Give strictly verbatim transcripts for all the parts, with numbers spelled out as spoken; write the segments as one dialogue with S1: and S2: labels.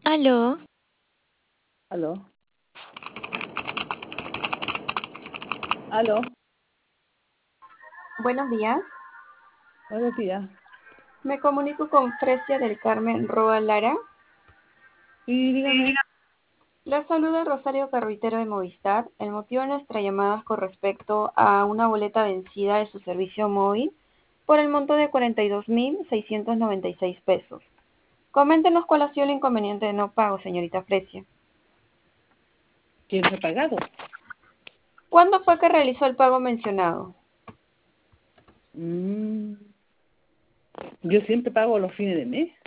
S1: Aló,
S2: Aló, aló,
S3: Buenos días,
S2: buenos días.
S3: me comunico con Fresia del Carmen Roa Lara.
S2: Sí, dígame,
S3: La saluda Rosario Carruitero de Movistar. El motivo de nuestra llamada es con respecto a una boleta vencida de su servicio móvil por el monto de cuarenta y dos mil seiscientos noventa y seis pesos. Coméntenos cuál ha sido el inconveniente de no pago, señorita Fresia.
S2: ¿quién me ha pagado?
S3: ¿Cuándo fue que realizó el pago mencionado?
S2: Mm, yo siempre pago los fines de mes.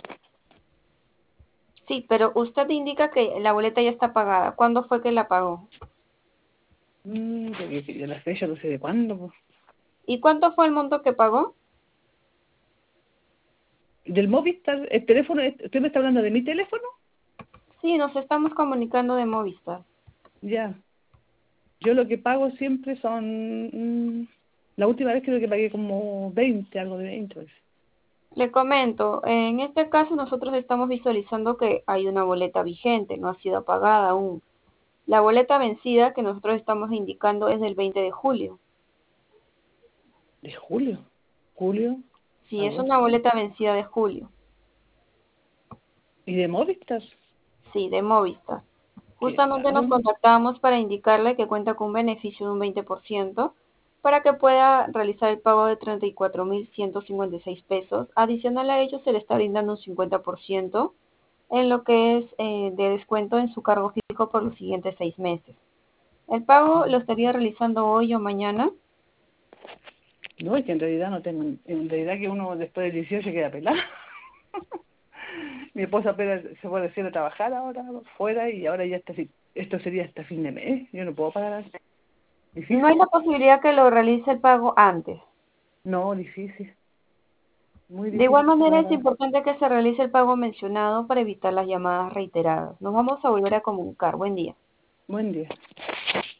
S3: Sí, pero usted indica que la boleta ya está pagada. ¿Cuándo fue que la pagó?
S2: Mm, porque yo la fecha no sé de cuándo, po.
S3: ¿Y cuánto fue el monto que pagó?
S2: Del Movistar, el teléfono, ¿usted me está hablando de mi teléfono?
S3: Sí, nos estamos comunicando de Movistar.
S2: Ya, yo lo que pago siempre son, mm, la última vez creo que pagué como veinte, algo de veinte, pues.
S3: Le comento, en este caso nosotros estamos visualizando que hay una boleta vigente, no ha sido pagada aún. La boleta vencida que nosotros estamos indicando es del veinte de julio.
S2: De julio, julio,
S3: Sí, es una
S2: agosto.
S3: boleta vencida de julio.
S2: ¿Y de Movistar?
S3: Sí, de Movistar.
S2: Qué
S3: Justamente nos
S2: raro.
S3: contactamos para indicarle que cuenta con un beneficio de un veinte por ciento para que pueda realizar el pago de treinta y cuatro mil ciento cincuenta y seis pesos. Adicional a ello, se le está brindando un cincuenta por ciento en lo que es eh, de descuento en su cargo fijo por los siguientes seis meses. El pago lo estaría realizando hoy o mañana.
S2: No, es que en realidad no tengo, en realidad que uno después del dieciocho queda pelado. Mi esposa apenas se fue recién a trabajar ahora fuera y ahora ya está, así- esto sería hasta fin de mes. Yo no puedo pagar así.
S3: No hay
S2: Difícil.
S3: la posibilidad que lo realice el pago antes.
S2: No, difícil. Muy
S3: De igual
S2: difícil
S3: manera, es
S2: pagar.
S3: importante que se realice el pago mencionado para evitar las llamadas reiteradas. Nos vamos a volver a comunicar. Buen día.
S2: Buen día.